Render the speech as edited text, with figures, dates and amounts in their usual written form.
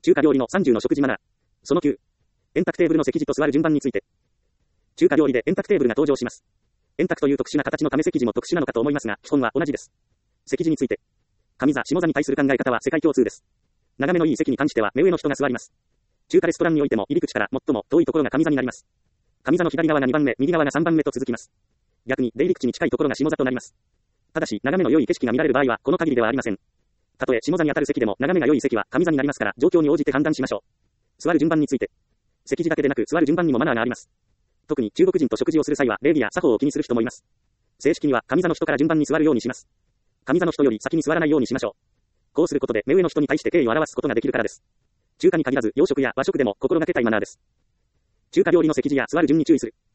中華料理の30の食事マナー。その9。円卓テーブルの席次と座る順番について。中華料理で円卓テーブルが登場します。円卓という特殊な形のため席次も特殊なのかと思いますが、基本は同じです。席次について。上座、下座に対する考え方は世界共通です。眺めのいい席に関しては目上の人が座ります。中華レストランにおいても入り口から最も遠いところが上座になります。上座の左側が2番目、右側が3番目と続きます。逆に出入り口に近いところが下座となります。ただし、眺めの良い景色が見られる場合は、この限りではありません。たとえ下座に当たる席でも、眺めが良い席は上座になりますから、状況に応じて判断しましょう。座る順番について。席次だけでなく、座る順番にもマナーがあります。特に中国人と食事をする際は、礼儀や作法を気にする人もいます。正式には、上座の人から順番に座るようにします。上座の人より先に座らないようにしましょう。こうすることで、目上の人に対して敬意を表すことができるからです。中華に限らず、洋食や和食でも心がけたいマナーです。中華料理の席次や座る順に注意する。